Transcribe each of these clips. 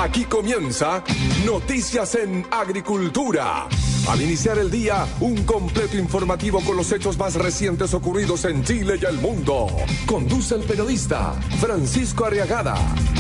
Aquí comienza Noticias en Agricultura. Al iniciar el día, un completo informativo con los hechos más recientes ocurridos en Chile y el mundo. Conduce el periodista Francisco Arriagada.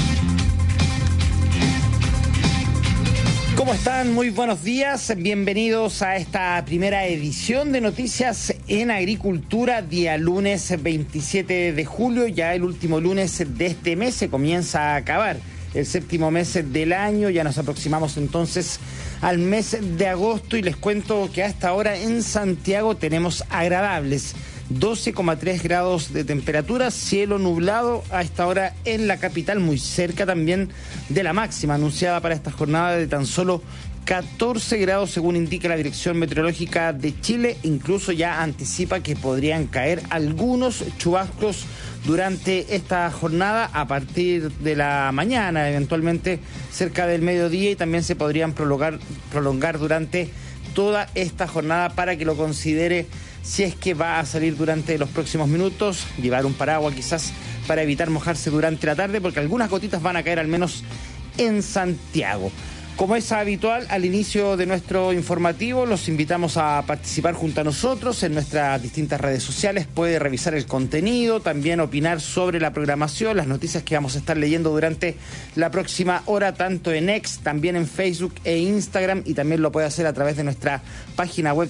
¿Cómo están? Muy buenos días. Bienvenidos a esta primera edición de Noticias en Agricultura, día lunes 27 de julio, ya el último lunes de este mes. Se comienza a acabar el séptimo mes del año. Ya nos aproximamos entonces al mes de agosto y les cuento que hasta ahora en Santiago tenemos agradables 12,3 grados de temperatura, cielo nublado a esta hora en la capital, muy cerca también de la máxima anunciada para esta jornada de tan solo 14 grados según indica la Dirección Meteorológica de Chile. Incluso ya anticipa que podrían caer algunos chubascos durante esta jornada a partir de la mañana, eventualmente cerca del mediodía, y también se podrían prolongar durante toda esta jornada para que lo considere si es que va a salir durante los próximos minutos. Llevar un paraguas quizás para evitar mojarse durante la tarde, porque algunas gotitas van a caer al menos en Santiago. Como es habitual, al inicio de nuestro informativo los invitamos a participar junto a nosotros en nuestras distintas redes sociales. Puede revisar el contenido, también opinar sobre la programación, las noticias que vamos a estar leyendo durante la próxima hora, tanto en X, también en Facebook e Instagram, y también lo puede hacer a través de nuestra página web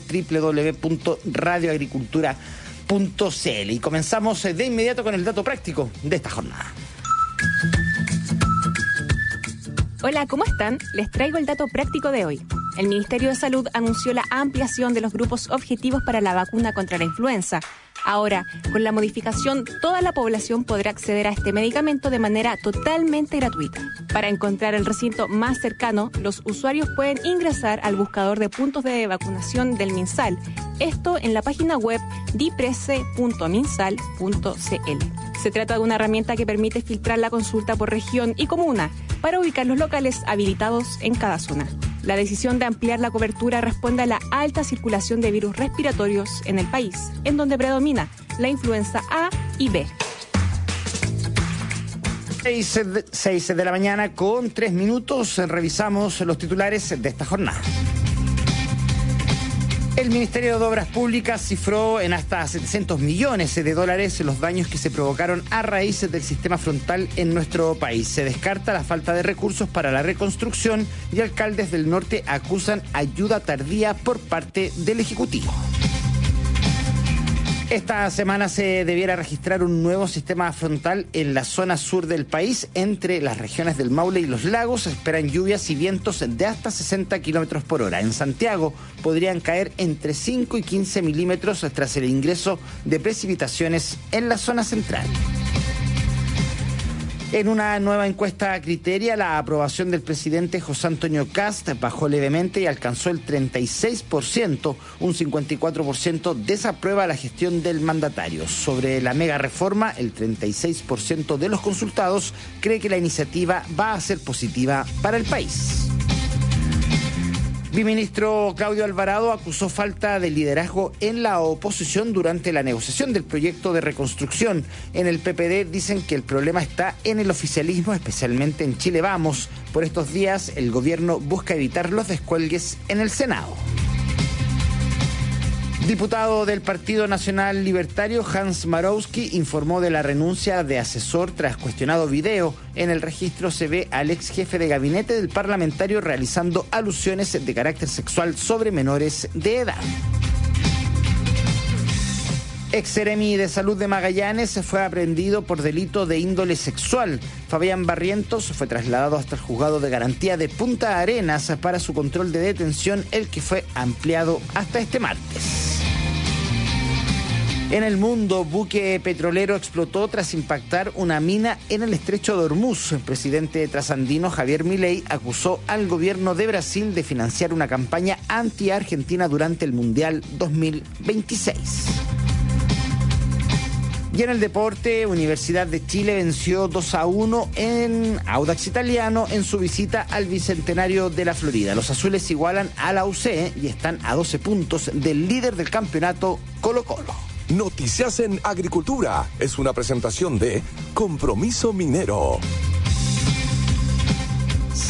www.radioagricultura.cl. Y comenzamos de inmediato con el dato práctico de esta jornada. Hola, ¿cómo están? Les traigo el dato práctico de hoy. El Ministerio de Salud anunció la ampliación de los grupos objetivos para la vacuna contra la influenza. Ahora, con la modificación, toda la población podrá acceder a este medicamento de manera totalmente gratuita. Para encontrar el recinto más cercano, los usuarios pueden ingresar al buscador de puntos de vacunación del MinSal. Esto en la página web diprece.minsal.cl. Se trata de una herramienta que permite filtrar la consulta por región y comuna para ubicar los locales habilitados en cada zona. La decisión de ampliar la cobertura responde a la alta circulación de virus respiratorios en el país, en donde predomina la influenza A y B. 6 de la mañana con 3 minutos, revisamos los titulares de esta jornada. El Ministerio de Obras Públicas cifró en hasta 700 millones de dólares los daños que se provocaron a raíz del sistema frontal en nuestro país. Se descarta la falta de recursos para la reconstrucción y alcaldes del norte acusan ayuda tardía por parte del Ejecutivo. Esta semana se debiera registrar un nuevo sistema frontal en la zona sur del país. Entre las regiones del Maule y los lagos se esperan lluvias y vientos de hasta 60 kilómetros por hora. En Santiago podrían caer entre 5 y 15 milímetros tras el ingreso de precipitaciones en la zona central. En una nueva encuesta Criteria, la aprobación del presidente José Antonio Kast bajó levemente y alcanzó el 36%, un 54% desaprueba la gestión del mandatario. Sobre la mega reforma, el 36% de los consultados cree que la iniciativa va a ser positiva para el país. Viceministro Claudio Alvarado acusó falta de liderazgo en la oposición durante la negociación del proyecto de reconstrucción. En el PPD dicen que el problema está en el oficialismo, especialmente en Chile Vamos. Por estos días, el gobierno busca evitar los descuelgues en el Senado. Diputado del Partido Nacional Libertario, Hans Marowski, informó de la renuncia de asesor tras cuestionado video. En el registro se ve al ex jefe de gabinete del parlamentario realizando alusiones de carácter sexual sobre menores de edad. Ex seremi de Salud de Magallanes fue aprehendido por delito de índole sexual. Fabián Barrientos fue trasladado hasta el juzgado de garantía de Punta Arenas para su control de detención, el que fue ampliado hasta este martes. En el mundo, buque petrolero explotó tras impactar una mina en el estrecho de Hormuz. El presidente trasandino Javier Milei acusó al gobierno de Brasil de financiar una campaña anti-Argentina durante el Mundial 2026. Y en el deporte, Universidad de Chile venció 2-1 en Audax Italiano en su visita al Bicentenario de la Florida. Los azules igualan a la UC y están a 12 puntos del líder del campeonato, Colo-Colo. Noticias en Agricultura es una presentación de Compromiso Minero.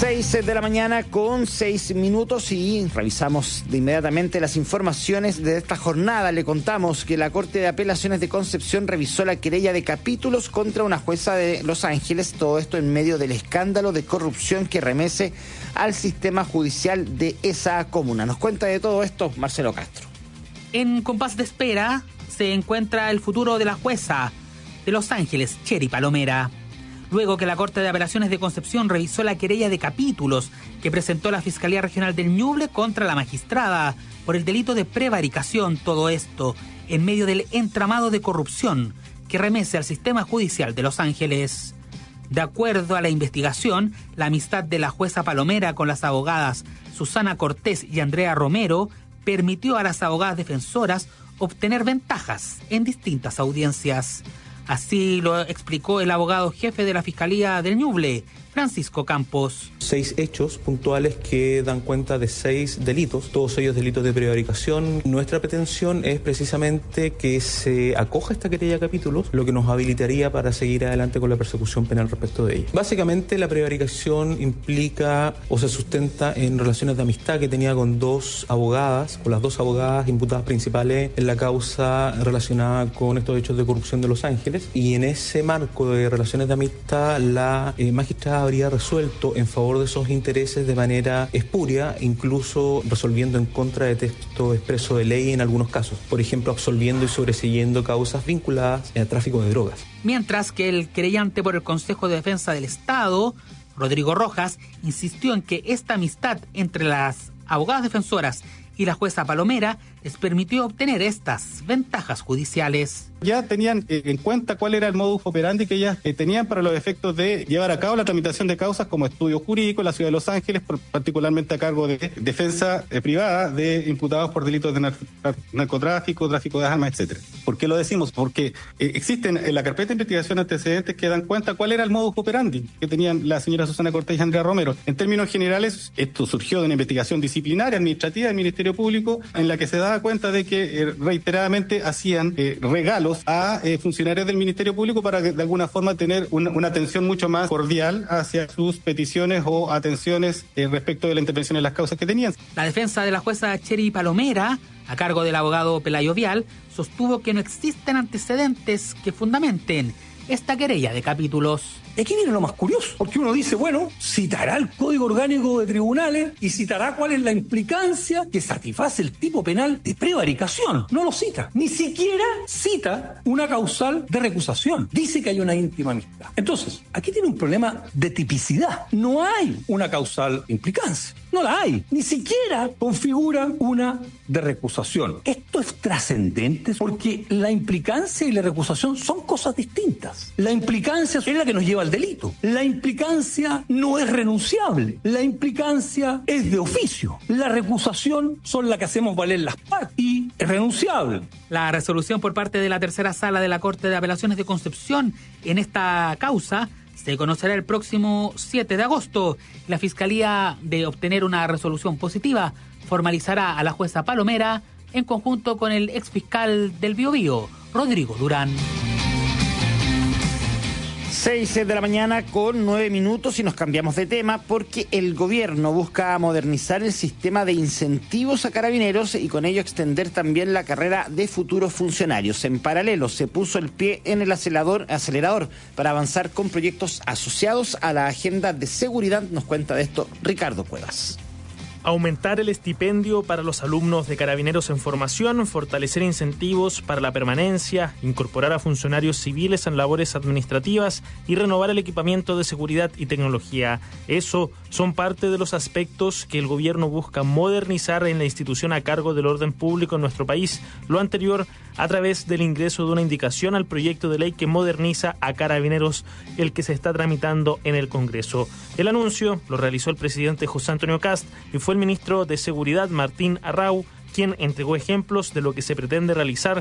6 de la mañana con 6 minutos y revisamos de inmediatamente las informaciones de esta jornada. Le contamos que la Corte de Apelaciones de Concepción revisó la querella de capítulos contra una jueza de Los Ángeles, todo esto en medio del escándalo de corrupción que remece al sistema judicial de esa comuna. Nos cuenta de todo esto Marcelo Castro. En compás de espera se encuentra el futuro de la jueza de Los Ángeles, Cheri Palomera. Luego que la Corte de Apelaciones de Concepción revisó la querella de capítulos que presentó la Fiscalía Regional del Ñuble contra la magistrada por el delito de prevaricación, todo esto en medio del entramado de corrupción que remece al sistema judicial de Los Ángeles. De acuerdo a la investigación, la amistad de la jueza Palomera con las abogadas Susana Cortés y Andrea Romero permitió a las abogadas defensoras obtener ventajas en distintas audiencias. Así lo explicó el abogado jefe de la Fiscalía del Ñuble, Francisco Campos. 6 hechos puntuales que dan cuenta de 6 delitos, todos ellos delitos de prevaricación. Nuestra pretensión es precisamente que se acoja esta querella de capítulos, lo que nos habilitaría para seguir adelante con la persecución penal respecto de ella. Básicamente la prevaricación implica o se sustenta en relaciones de amistad que tenía con las dos abogadas imputadas principales en la causa relacionada con estos hechos de corrupción de Los Ángeles, y en ese marco de relaciones de amistad la magistrada habría resuelto en favor de esos intereses de manera espuria, incluso resolviendo en contra de texto expreso de ley en algunos casos, por ejemplo absolviendo y sobreseyendo causas vinculadas a tráfico de drogas. Mientras que el querellante por el Consejo de Defensa del Estado, Rodrigo Rojas, insistió en que esta amistad entre las abogadas defensoras y la jueza Palomera les permitió obtener estas ventajas judiciales. Ya tenían en cuenta cuál era el modus operandi que ellas tenían para los efectos de llevar a cabo la tramitación de causas como estudio jurídico en la ciudad de Los Ángeles, particularmente a cargo de defensa privada de imputados por delitos de narcotráfico, tráfico de armas, etcétera. ¿Por qué lo decimos? Porque existen en la carpeta de investigación antecedentes que dan cuenta cuál era el modus operandi que tenían la señora Susana Cortés y Andrea Romero. En términos generales, esto surgió de una investigación disciplinaria administrativa del Ministerio Público en la que se daba cuenta de que reiteradamente hacían regalos a funcionarios del Ministerio Público para que de alguna forma tener una atención mucho más cordial hacia sus peticiones o atenciones respecto de la intervención en las causas que tenían. La defensa de la jueza Cheri Palomera, a cargo del abogado Pelayo Vial, sostuvo que no existen antecedentes que fundamenten esta querella de capítulos. Y aquí viene lo más curioso, porque uno dice, bueno, citará el Código Orgánico de Tribunales y citará cuál es la implicancia que satisface el tipo penal de prevaricación. No lo cita, ni siquiera cita una causal de recusación. Dice que hay una íntima amistad. Entonces, aquí tiene un problema de tipicidad. No hay una causal de implicancia. No la hay. Ni siquiera configura una de recusación. Esto es trascendente porque la implicancia y la recusación son cosas distintas. La implicancia es la que nos lleva al delito. La implicancia no es renunciable. La implicancia es de oficio. La recusación son la que hacemos valer las partes y es renunciable. La resolución por parte de la tercera sala de la Corte de Apelaciones de Concepción en esta causa se conocerá el próximo 7 de agosto. La Fiscalía, de obtener una resolución positiva, formalizará a la jueza Palomera en conjunto con el exfiscal del Biobío, Rodrigo Durán. 6 de la mañana con 9 minutos y nos cambiamos de tema porque el gobierno busca modernizar el sistema de incentivos a carabineros y con ello extender también la carrera de futuros funcionarios. En paralelo se puso el pie en el acelerador para avanzar con proyectos asociados a la agenda de seguridad. Nos cuenta de esto Ricardo Cuevas. Aumentar el estipendio para los alumnos de carabineros en formación, fortalecer incentivos para la permanencia, incorporar a funcionarios civiles en labores administrativas y renovar el equipamiento de seguridad y tecnología. Eso son parte de los aspectos que el gobierno busca modernizar en la institución a cargo del orden público en nuestro país. Lo anterior a través del ingreso de una indicación al proyecto de ley que moderniza a carabineros, el que se está tramitando en el Congreso. El anuncio lo realizó el presidente José Antonio Kast y fue el ministro de Seguridad Martín Arrau quien entregó ejemplos de lo que se pretende realizar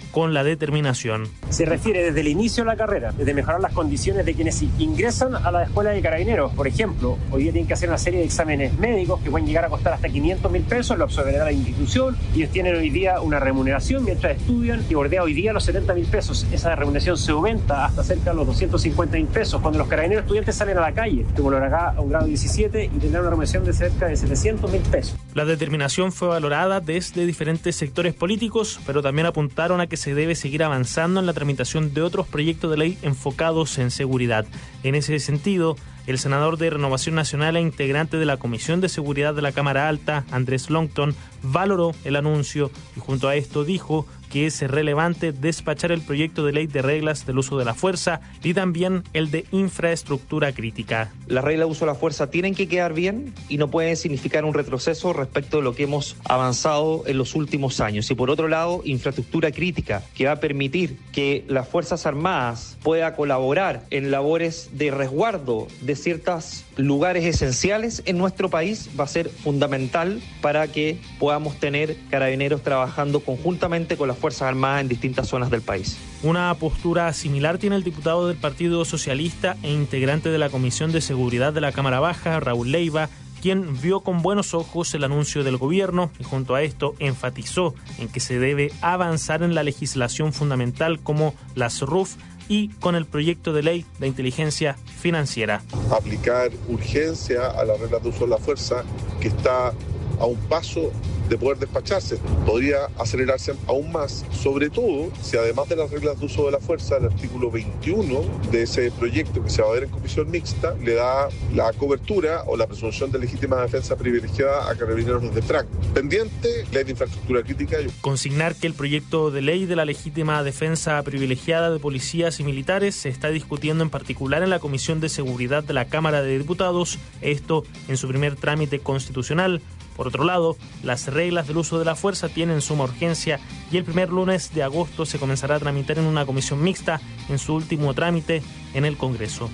con la determinación. Se refiere desde el inicio de la carrera, desde mejorar las condiciones de quienes ingresan a la escuela de carabineros. Por ejemplo, hoy día tienen que hacer una serie de exámenes médicos que pueden llegar a costar hasta 500.000 pesos, lo absorberá la institución. Ellos tienen hoy día una remuneración mientras estudian y bordea hoy día los 70.000 pesos. Esa remuneración se aumenta hasta cerca de los 250.000 pesos cuando los carabineros estudiantes salen a la calle, como lo hará a un grado 17 y tendrán una remuneración de cerca de 700.000 pesos. La determinación fue valorada desde diferentes sectores políticos, pero también apuntaron a que se debe seguir avanzando en la tramitación de otros proyectos de ley enfocados en seguridad. En ese sentido, el senador de Renovación Nacional e integrante de la Comisión de Seguridad de la Cámara Alta, Andrés Longton, valoró el anuncio y junto a esto dijo que es relevante despachar el proyecto de ley de reglas del uso de la fuerza y también el de infraestructura crítica. Las reglas de uso de la fuerza tienen que quedar bien y no pueden significar un retroceso respecto de lo que hemos avanzado en los últimos años. Y por otro lado, infraestructura crítica, que va a permitir que las Fuerzas Armadas puedan colaborar en labores de resguardo de ciertos lugares esenciales en nuestro país, va a ser fundamental para que podamos tener carabineros trabajando conjuntamente con las Fuerzas Armadas en distintas zonas del país. Una postura similar tiene el diputado del Partido Socialista e integrante de la Comisión de Seguridad de la Cámara Baja, Raúl Leiva, quien vio con buenos ojos el anuncio del gobierno y junto a esto enfatizó en que se debe avanzar en la legislación fundamental como las RUF y con el proyecto de ley de inteligencia financiera. Aplicar urgencia a las reglas de uso de la fuerza que está a un paso de poder despacharse. Podría acelerarse aún más, sobre todo si además de las reglas de uso de la fuerza, el artículo 21 de ese proyecto que se va a ver en comisión mixta le da la cobertura o la presunción de legítima defensa privilegiada a carabineros de Franco. Pendiente, ley de infraestructura crítica. Consignar que el proyecto de ley de la legítima defensa privilegiada de policías y militares se está discutiendo en particular en la Comisión de Seguridad de la Cámara de Diputados, esto en su primer trámite constitucional. Por otro lado, las reglas del uso de la fuerza tienen suma urgencia y el primer lunes de agosto se comenzará a tramitar en una comisión mixta en su último trámite en el Congreso.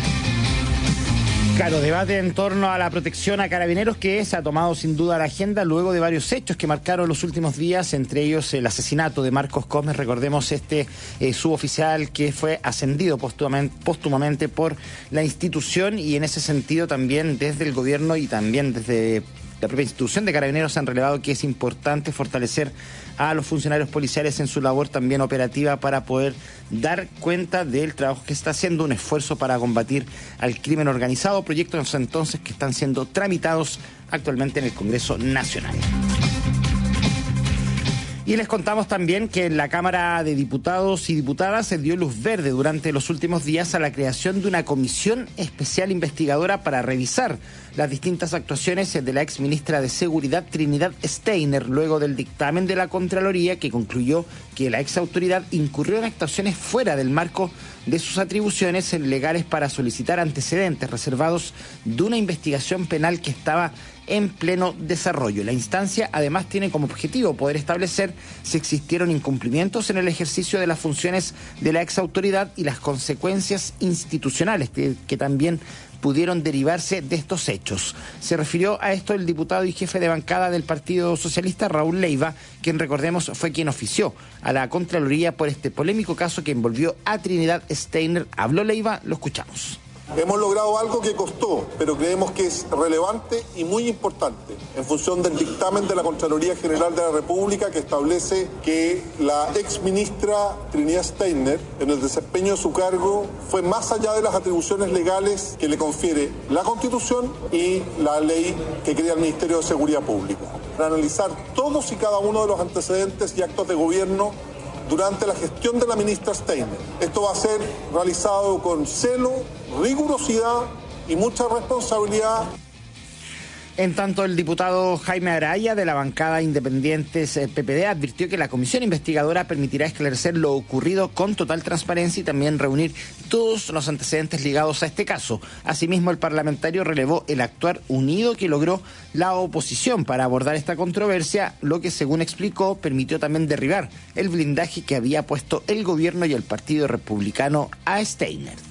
Claro, debate en torno a la protección a carabineros que se ha tomado sin duda la agenda luego de varios hechos que marcaron los últimos días, entre ellos el asesinato de Marcos Gómez, recordemos suboficial que fue ascendido póstumamente por la institución y en ese sentido también desde el gobierno y también desde la propia institución de Carabineros han relevado que es importante fortalecer a los funcionarios policiales en su labor también operativa para poder dar cuenta del trabajo que está haciendo, un esfuerzo para combatir al crimen organizado, proyectos entonces que están siendo tramitados actualmente en el Congreso Nacional. Y les contamos también que en la Cámara de Diputados y Diputadas se dio luz verde durante los últimos días a la creación de una comisión especial investigadora para revisar las distintas actuaciones de la exministra de Seguridad Trinidad Steiner, luego del dictamen de la Contraloría que concluyó que la exautoridad incurrió en actuaciones fuera del marco de sus atribuciones legales para solicitar antecedentes reservados de una investigación penal que estaba en pleno desarrollo. La instancia además tiene como objetivo poder establecer si existieron incumplimientos en el ejercicio de las funciones de la exautoridad y las consecuencias institucionales que también pudieron derivarse de estos hechos. Se refirió a esto el diputado y jefe de bancada del Partido Socialista, Raúl Leiva, quien recordemos fue quien ofició a la Contraloría por este polémico caso que envolvió a Trinidad Steiner. Habló Leiva, lo escuchamos. Hemos logrado algo que costó, pero creemos que es relevante y muy importante en función del dictamen de la Contraloría General de la República que establece que la exministra Trinidad Steiner, en el desempeño de su cargo, fue más allá de las atribuciones legales que le confiere la Constitución y la ley que crea el Ministerio de Seguridad Pública, para analizar todos y cada uno de los antecedentes y actos de gobierno durante la gestión de la ministra Steiner. Esto va a ser realizado con celo, rigurosidad y mucha responsabilidad. En tanto, el diputado Jaime Araya, de la bancada Independientes PPD, advirtió que la comisión investigadora permitirá esclarecer lo ocurrido con total transparencia y también reunir todos los antecedentes ligados a este caso. Asimismo, el parlamentario relevó el actuar unido que logró la oposición para abordar esta controversia, lo que, según explicó, permitió también derribar el blindaje que había puesto el gobierno y el Partido Republicano a Steiner.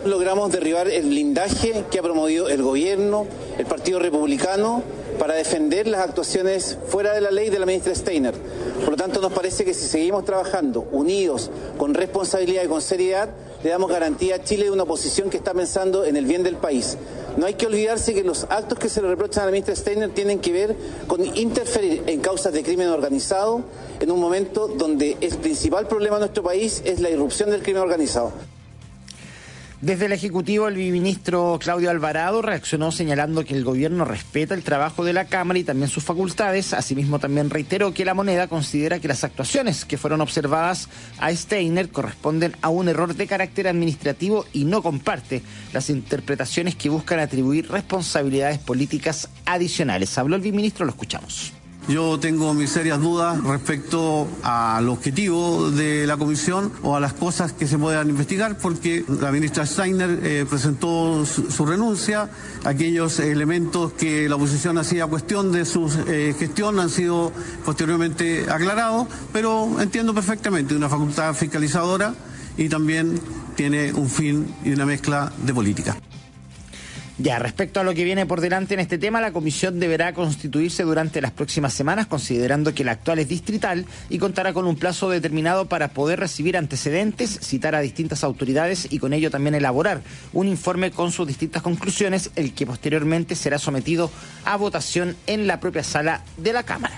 Logramos derribar el blindaje que ha promovido el gobierno, el Partido Republicano, para defender las actuaciones fuera de la ley de la ministra Steiner. Por lo tanto, nos parece que si seguimos trabajando unidos, con responsabilidad y con seriedad, le damos garantía a Chile de una oposición que está pensando en el bien del país. No hay que olvidarse que los actos que se le reprochan a la ministra Steiner tienen que ver con interferir en causas de crimen organizado en un momento donde el principal problema de nuestro país es la irrupción del crimen organizado. Desde el Ejecutivo, el viceministro Claudio Alvarado reaccionó señalando que el gobierno respeta el trabajo de la Cámara y también sus facultades. Asimismo, también reiteró que La Moneda considera que las actuaciones que fueron observadas a Steiner corresponden a un error de carácter administrativo y no comparte las interpretaciones que buscan atribuir responsabilidades políticas adicionales. Habló el viceministro, lo escuchamos. Yo tengo mis serias dudas respecto al objetivo de la comisión o a las cosas que se puedan investigar, porque la ministra Steiner presentó su renuncia. Aquellos elementos que la oposición hacía cuestión de su gestión han sido posteriormente aclarados, pero entiendo perfectamente una facultad fiscalizadora y también tiene un fin y una mezcla de política. Ya, respecto a lo que viene por delante en este tema, la comisión deberá constituirse durante las próximas semanas, considerando que la actual es distrital y contará con un plazo determinado para poder recibir antecedentes, citar a distintas autoridades y con ello también elaborar un informe con sus distintas conclusiones, el que posteriormente será sometido a votación en la propia sala de la Cámara.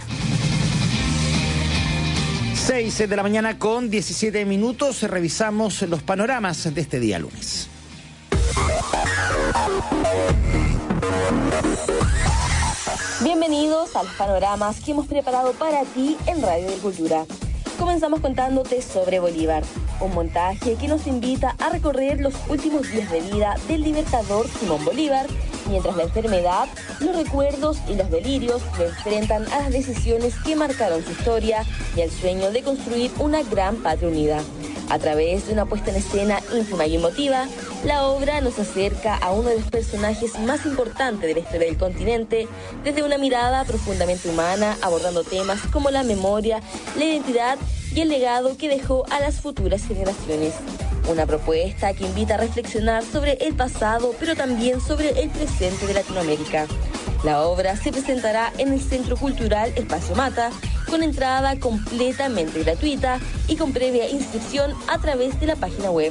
6 de la mañana con 17 minutos, revisamos los panoramas de este día lunes. Bienvenidos a los panoramas que hemos preparado para ti en Radio Agricultura. Comenzamos contándote sobre Bolívar, un montaje que nos invita a recorrer los últimos días de vida del libertador Simón Bolívar, mientras la enfermedad, los recuerdos y los delirios lo enfrentan a las decisiones que marcaron su historia y al sueño de construir una gran patria unida. A través de una puesta en escena íntima y emotiva, la obra nos acerca a uno de los personajes más importantes de la historia del continente, desde una mirada profundamente humana, abordando temas como la memoria, la identidad y el legado que dejó a las futuras generaciones. Una propuesta que invita a reflexionar sobre el pasado, pero también sobre el presente de Latinoamérica. La obra se presentará en el Centro Cultural Espacio Mata, con entrada completamente gratuita y con previa inscripción a través de la página web.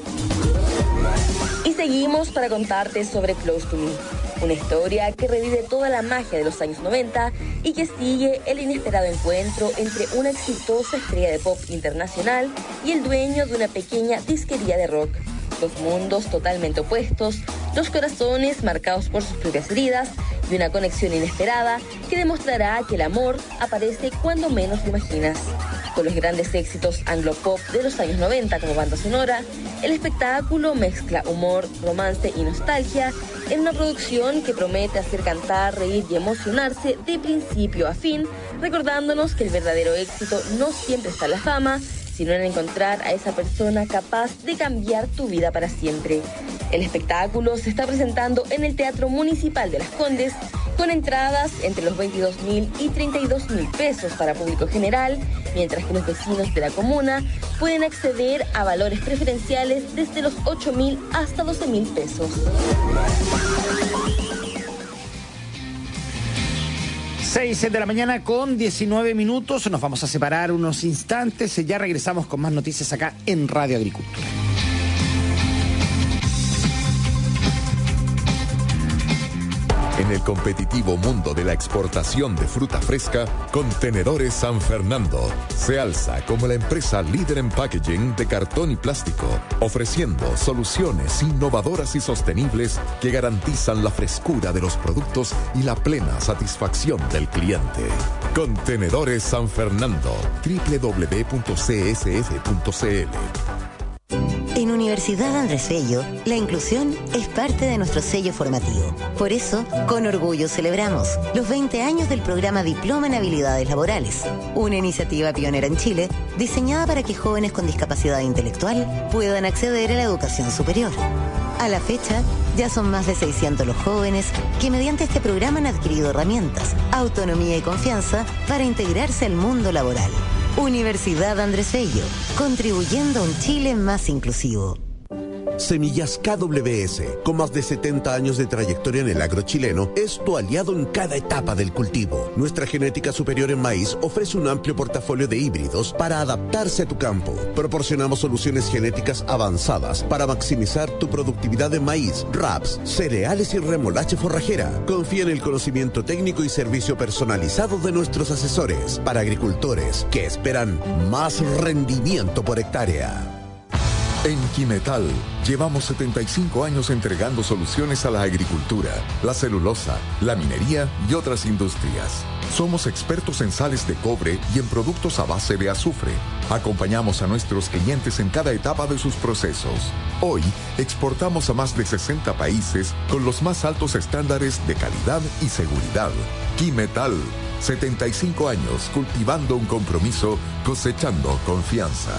Y seguimos para contarte sobre Close to Me, una historia que revive toda la magia de los años 90 y que sigue el inesperado encuentro entre una exitosa estrella de pop internacional y el dueño de una pequeña disquería de rock. Dos mundos totalmente opuestos, dos corazones marcados por sus propias heridas y una conexión inesperada que demostrará que el amor aparece cuando menos lo imaginas. Con los grandes éxitos anglo-pop de los años 90 como banda sonora, el espectáculo mezcla humor, romance y nostalgia en una producción que promete hacer cantar, reír y emocionarse de principio a fin, recordándonos que el verdadero éxito no siempre está en la fama, sino en encontrar a esa persona capaz de cambiar tu vida para siempre. El espectáculo se está presentando en el Teatro Municipal de Las Condes, con entradas entre los 22.000 y 32.000 pesos para público general, mientras que los vecinos de la comuna pueden acceder a valores preferenciales desde los 8.000 hasta 12.000 pesos. 6 de la mañana con 19 minutos. Nos vamos a separar unos instantes. Ya regresamos con más noticias acá en Radio Agricultura. En el competitivo mundo de la exportación de fruta fresca, Contenedores San Fernando se alza como la empresa líder en packaging de cartón y plástico, ofreciendo soluciones innovadoras y sostenibles que garantizan la frescura de los productos y la plena satisfacción del cliente. Contenedores San Fernando, www.csf.cl. En Universidad Andrés Bello, la inclusión es parte de nuestro sello formativo. Por eso, con orgullo celebramos los 20 años del programa Diploma en Habilidades Laborales, una iniciativa pionera en Chile diseñada para que jóvenes con discapacidad intelectual puedan acceder a la educación superior. A la fecha, ya son más de 600 los jóvenes que mediante este programa han adquirido herramientas, autonomía y confianza para integrarse al mundo laboral. Universidad Andrés Bello, contribuyendo a un Chile más inclusivo. Semillas KWS, con más de 70 años de trayectoria en el agro chileno, es tu aliado en cada etapa del cultivo. Nuestra genética superior en maíz ofrece un amplio portafolio de híbridos para adaptarse a tu campo. Proporcionamos soluciones genéticas avanzadas para maximizar tu productividad en maíz, raps, cereales y remolacha forrajera. Confía en el conocimiento técnico y servicio personalizado de nuestros asesores para agricultores que esperan más rendimiento por hectárea. En Quimetal llevamos 75 años entregando soluciones a la agricultura, la celulosa, la minería y otras industrias. Somos expertos en sales de cobre y en productos a base de azufre. Acompañamos a nuestros clientes en cada etapa de sus procesos. Hoy exportamos a más de 60 países con los más altos estándares de calidad y seguridad. Quimetal, 75 años cultivando un compromiso, cosechando confianza.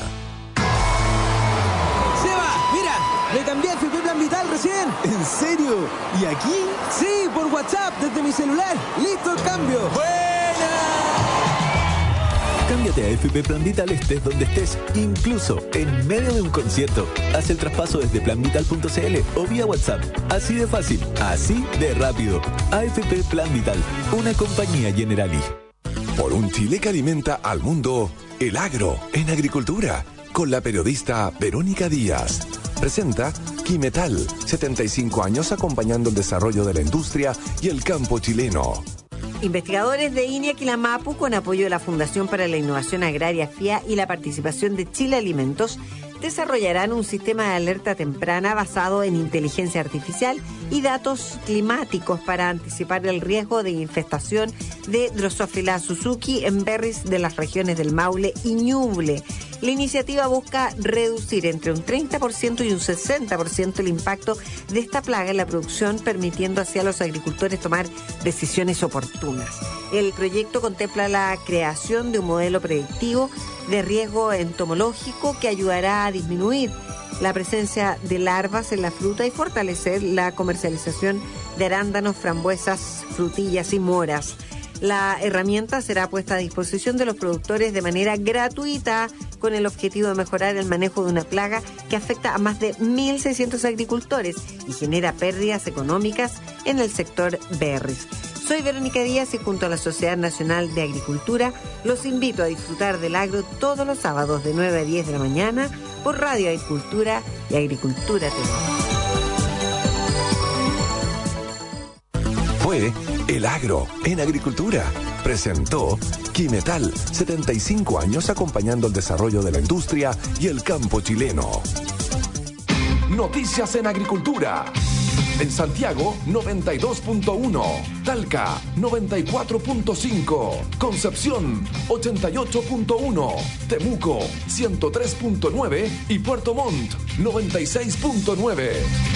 Me cambié a FP Plan Vital recién. ¿En serio? ¿Y aquí? Sí, por WhatsApp, desde mi celular. ¡Listo el cambio! ¡Buena! Cámbiate a FP Plan Vital estés donde estés, incluso en medio de un concierto. Haz el traspaso desde planvital.cl o vía WhatsApp. Así de fácil, así de rápido. AFP Plan Vital, una compañía Generali. Por un Chile que alimenta al mundo, el agro en agricultura, con la periodista Verónica Díaz. Presenta Quimetal, 75 años acompañando el desarrollo de la industria y el campo chileno. Investigadores de INIA Quilamapu, con apoyo de la Fundación para la Innovación Agraria FIA y la participación de Chile Alimentos, desarrollarán un sistema de alerta temprana basado en inteligencia artificial y datos climáticos para anticipar el riesgo de infestación de Drosophila Suzuki en berries de las regiones del Maule y Ñuble. La iniciativa busca reducir entre un 30% y un 60% el impacto de esta plaga en la producción, permitiendo así a los agricultores tomar decisiones oportunas. El proyecto contempla la creación de un modelo predictivo de riesgo entomológico que ayudará a disminuir la presencia de larvas en la fruta y fortalecer la comercialización de arándanos, frambuesas, frutillas y moras. La herramienta será puesta a disposición de los productores de manera gratuita, con el objetivo de mejorar el manejo de una plaga que afecta a más de 1.600 agricultores y genera pérdidas económicas en el sector berries. Soy Verónica Díaz y junto a la Sociedad Nacional de Agricultura los invito a disfrutar del agro todos los sábados de 9 a 10 de la mañana por Radio Agricultura y Agricultura TV. Fue El Agro en Agricultura. Presentó Quimetal, 75 años acompañando el desarrollo de la industria y el campo chileno. Noticias en Agricultura. En Santiago, 92.1. Talca, 94.5. Concepción, 88.1. Temuco, 103.9. Y Puerto Montt, 96.9.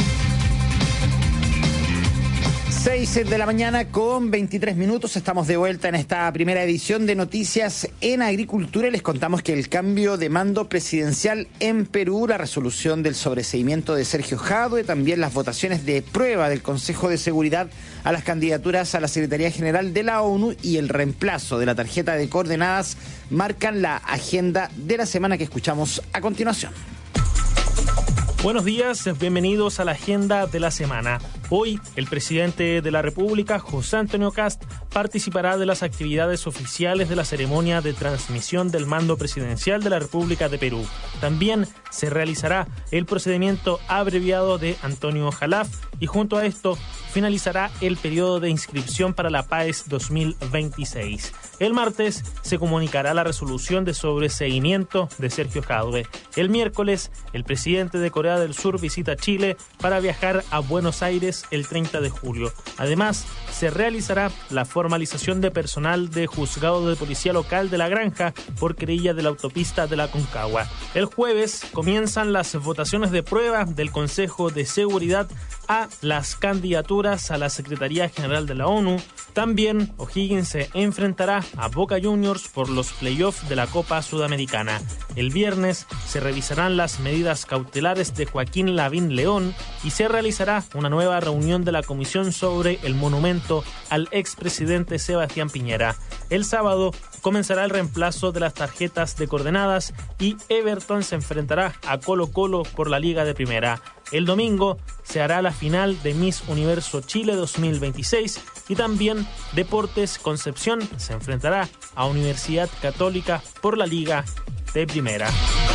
6 de la mañana con 23 minutos. Estamos de vuelta en esta primera edición de Noticias en Agricultura y les contamos que el cambio de mando presidencial en Perú, la resolución del sobreseimiento de Sergio Jadue, también las votaciones de prueba del Consejo de Seguridad a las candidaturas a la Secretaría General de la ONU y el reemplazo de la tarjeta de coordenadas marcan la agenda de la semana que escuchamos a continuación. Buenos días, bienvenidos a la agenda de la semana. Hoy, el presidente de la República, José Antonio Kast, participará de las actividades oficiales de la ceremonia de transmisión del mando presidencial de la República de Perú. También se realizará el procedimiento abreviado de Antonio Jalaf y junto a esto finalizará el periodo de inscripción para la PAES 2026. El martes se comunicará la resolución de sobreseimiento de Sergio Jadue. El miércoles, el presidente de Corea del Sur visita Chile para viajar a Buenos Aires el 30 de julio. Además, se realizará la formalización de personal de juzgado de policía local de La Granja por querella de la autopista de la Aconcagua. El jueves comienzan las votaciones de prueba del Consejo de Seguridad a las candidaturas a la Secretaría General de la ONU. También O'Higgins se enfrentará a Boca Juniors por los playoffs de la Copa Sudamericana. El viernes se revisarán las medidas cautelares de Joaquín Lavín León y se realizará una nueva reunión de la comisión sobre el monumento al expresidente Sebastián Piñera. El sábado comenzará el reemplazo de las tarjetas de coordenadas y Everton se enfrentará a Colo-Colo por la Liga de Primera. El domingo se hará la final de Miss Universo Chile 2026 y también Deportes Concepción se enfrentará a Universidad Católica por la Liga de Primera.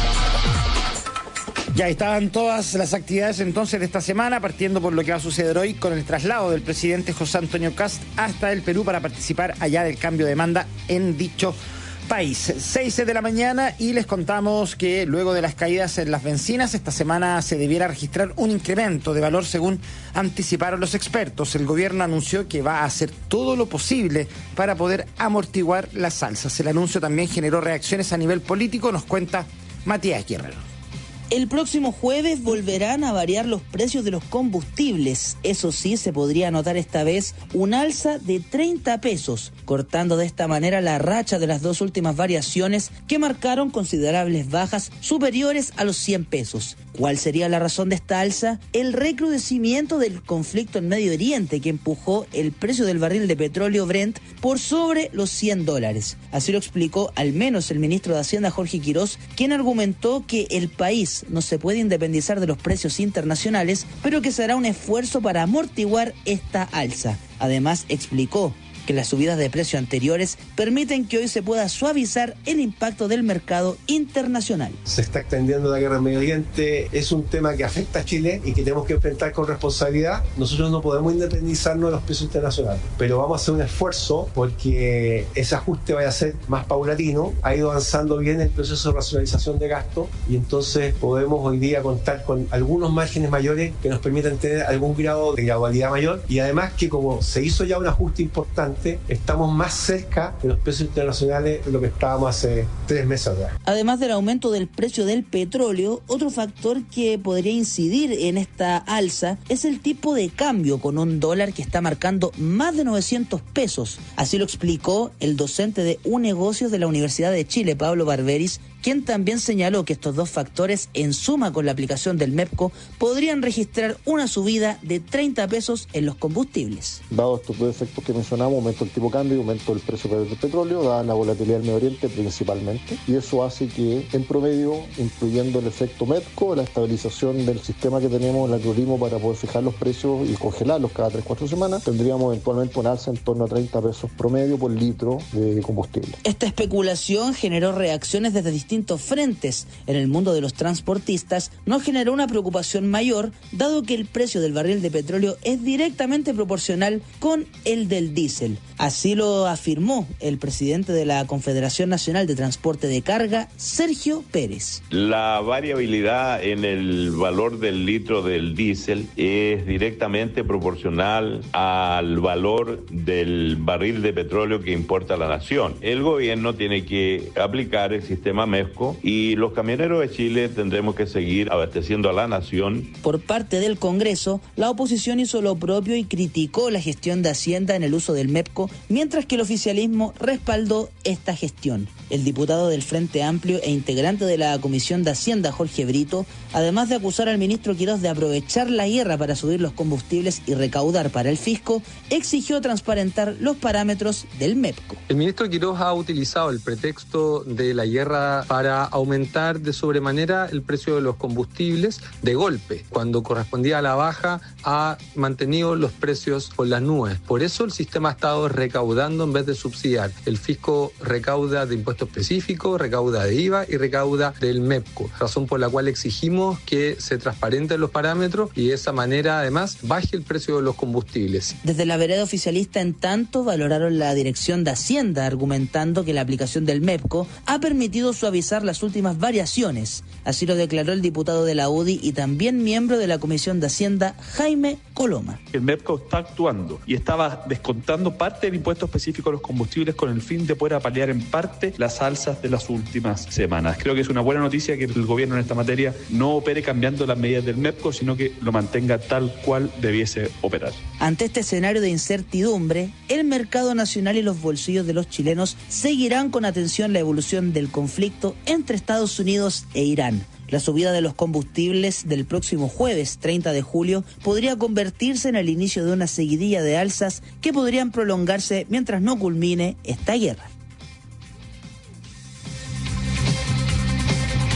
Ya estaban todas las actividades entonces de esta semana, partiendo por lo que va a suceder hoy con el traslado del presidente José Antonio Kast hasta el Perú para participar allá del cambio de manda en dicho país. 6 de la mañana y les contamos que luego de las caídas en las bencinas, esta semana se debiera registrar un incremento de valor según anticiparon los expertos. El gobierno anunció que va a hacer todo lo posible para poder amortiguar las alzas. El anuncio también generó reacciones a nivel político, nos cuenta Matías Guerrero. El próximo jueves volverán a variar los precios de los combustibles. Eso sí, se podría notar esta vez un alza de 30 pesos, cortando de esta manera la racha de las dos últimas variaciones que marcaron considerables bajas superiores a los 100 pesos. ¿Cuál sería la razón de esta alza? El recrudecimiento del conflicto en Medio Oriente que empujó el precio del barril de petróleo Brent por sobre los $100. Así lo explicó al menos el ministro de Hacienda Jorge Quirós, quien argumentó que el país no se puede independizar de los precios internacionales, pero que se hará un esfuerzo para amortiguar esta alza. Además, explicó que las subidas de precio anteriores permiten que hoy se pueda suavizar el impacto del mercado internacional. Se está extendiendo la guerra en Medio Oriente, es un tema que afecta a Chile y que tenemos que enfrentar con responsabilidad. Nosotros no podemos independizarnos de los precios internacionales, pero vamos a hacer un esfuerzo porque ese ajuste vaya a ser más paulatino. Ha ido avanzando bien el proceso de racionalización de gasto y entonces podemos hoy día contar con algunos márgenes mayores que nos permitan tener algún grado de gradualidad mayor, y además que como se hizo ya un ajuste importante, estamos más cerca de los precios internacionales de lo que estábamos hace 3 meses atrás. Además del aumento del precio del petróleo, otro factor que podría incidir en esta alza es el tipo de cambio, con un dólar que está marcando más de 900 pesos. Así lo explicó el docente de negocios de la Universidad de Chile, Pablo Barberis, quien también señaló que estos dos factores, en suma con la aplicación del MEPCO, podrían registrar una subida de 30 pesos en los combustibles. Dado estos dos efectos que mencionamos, aumento del tipo de cambio y aumento del precio del petróleo, dada la volatilidad del Medio Oriente principalmente, y eso hace que, en promedio, incluyendo el efecto MEPCO, la estabilización del sistema que tenemos, el algoritmo para poder fijar los precios y congelarlos cada 3-4 semanas, tendríamos eventualmente un alza en torno a 30 pesos promedio por litro de combustible. Esta especulación generó reacciones desde distintos frentes. En el mundo de los transportistas no generó una preocupación mayor, dado que el precio del barril de petróleo es directamente proporcional con el del diésel. Así lo afirmó el presidente de la Confederación Nacional de Transporte de Carga, Sergio Pérez. La variabilidad en el valor del litro del diésel es directamente proporcional al valor del barril de petróleo que importa la nación. El gobierno tiene que aplicar el sistema MEPCO y los camioneros de Chile tendremos que seguir abasteciendo a la nación. Por parte del Congreso, la oposición hizo lo propio y criticó la gestión de Hacienda en el uso del MEPCO, mientras que el oficialismo respaldó esta gestión. El diputado del Frente Amplio e integrante de la Comisión de Hacienda, Jorge Brito, además de acusar al ministro Quirós de aprovechar la guerra para subir los combustibles y recaudar para el fisco, exigió transparentar los parámetros del MEPCO. El ministro Quirós ha utilizado el pretexto de la guerra para aumentar de sobremanera el precio de los combustibles de golpe. Cuando correspondía a la baja, ha mantenido los precios por las nubes. Por eso el sistema ha estado recaudando en vez de subsidiar. El fisco recauda de impuestos específicos, recauda de IVA y recauda del MEPCO, razón por la cual exigimos que se transparenten los parámetros y de esa manera además baje el precio de los combustibles. Desde la vereda oficialista, en tanto, valoraron la Dirección de Hacienda, argumentando que la aplicación del MEPCO ha permitido suavizar las últimas variaciones. Así lo declaró el diputado de la UDI y también miembro de la Comisión de Hacienda, Jaime Coloma. El MEPCO está actuando y estaba descontando parte del impuesto específico a los combustibles con el fin de poder paliar en parte las alzas de las últimas semanas. Creo que es una buena noticia que el gobierno en esta materia no opere cambiando las medidas del MEPCO, sino que lo mantenga tal cual debiese operar. Ante este escenario de incertidumbre, el mercado nacional y los bolsillos de los chilenos seguirán con atención la evolución del conflicto entre Estados Unidos e Irán. La subida de los combustibles del próximo jueves 30 de julio podría convertirse en el inicio de una seguidilla de alzas que podrían prolongarse mientras no culmine esta guerra.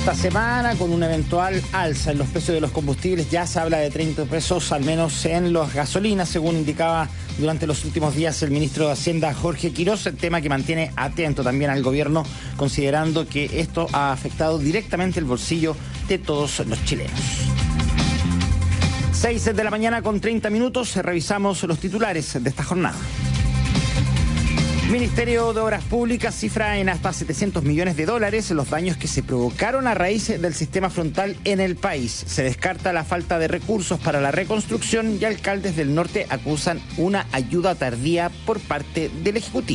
Esta semana, con una eventual alza en los precios de los combustibles, ya se habla de 30 pesos al menos en las gasolinas, según indicaba durante los últimos días el ministro de Hacienda, Jorge Quirós, el tema que mantiene atento también al gobierno, considerando que esto ha afectado directamente el bolsillo de todos los chilenos. 6 de la mañana con 30 minutos, revisamos los titulares de esta jornada. El Ministerio de Obras Públicas cifra en hasta $700 millones los daños que se provocaron a raíz del sistema frontal en el país. Se descarta la falta de recursos para la reconstrucción y alcaldes del norte acusan una ayuda tardía por parte del Ejecutivo.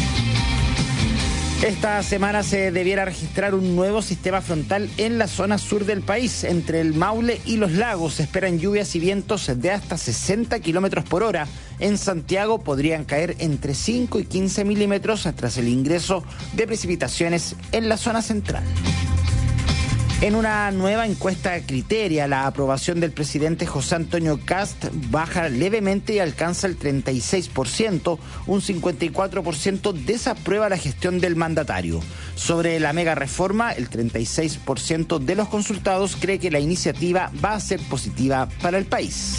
Esta semana se debiera registrar un nuevo sistema frontal en la zona sur del país. Entre el Maule y los lagos se esperan lluvias y vientos de hasta 60 kilómetros por hora. En Santiago podrían caer entre 5 y 15 milímetros tras el ingreso de precipitaciones en la zona central. En una nueva encuesta Criteria, la aprobación del presidente José Antonio Kast baja levemente y alcanza el 36%, un 54% desaprueba la gestión del mandatario. Sobre la mega reforma, el 36% de los consultados cree que la iniciativa va a ser positiva para el país.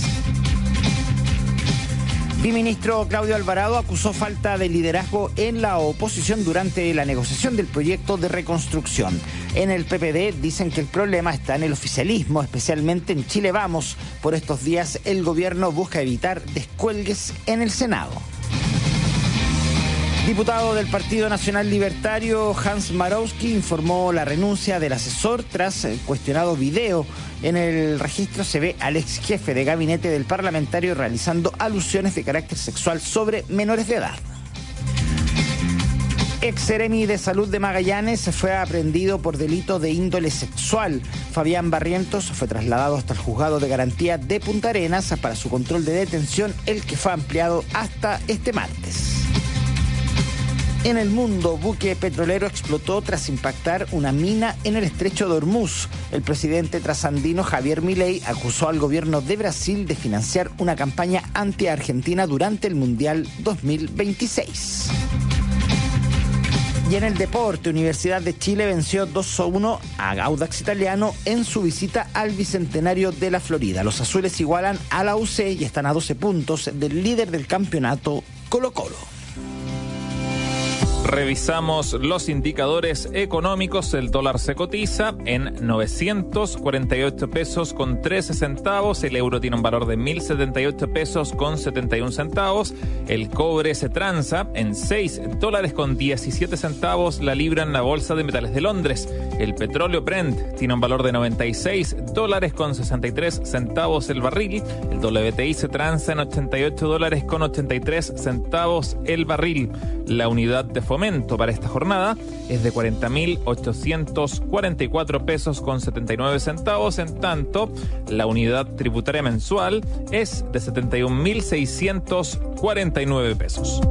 Viceministro Claudio Alvarado acusó falta de liderazgo en la oposición durante la negociación del proyecto de reconstrucción. En el PPD dicen que el problema está en el oficialismo, especialmente en Chile Vamos. Por estos días el gobierno busca evitar descuelgues en el Senado. Diputado del Partido Nacional Libertario, Hans Marowski, informó la renuncia del asesor tras el cuestionado video. En el registro se ve al ex jefe de gabinete del parlamentario realizando alusiones de carácter sexual sobre menores de edad. Ex seremi de Salud de Magallanes fue aprehendido por delito de índole sexual. Fabián Barrientos fue trasladado hasta el juzgado de garantía de Punta Arenas para su control de detención, el que fue ampliado hasta este martes. En el mundo, buque petrolero explotó tras impactar una mina en el estrecho de Hormuz. El presidente trasandino Javier Milei acusó al gobierno de Brasil de financiar una campaña anti-Argentina durante el Mundial 2026. Y en el deporte, Universidad de Chile venció 2-1 a Audax Italiano en su visita al Bicentenario de la Florida. Los azules igualan a la UC y están a 12 puntos del líder del campeonato, Colo-Colo. Revisamos los indicadores económicos. El dólar se cotiza en 948 pesos con 13 centavos. El euro tiene un valor de 1.078 pesos con 71 centavos. El cobre se transa en 6 dólares con 17 centavos la libra en la Bolsa de Metales de Londres. El petróleo Brent tiene un valor de 96 dólares con 63 centavos el barril. El WTI se transa en 88 dólares con 83 centavos el barril. La unidad de fomento para esta jornada es de 40.844 pesos con 79 centavos, en tanto la unidad tributaria mensual es de 71.649 pesos.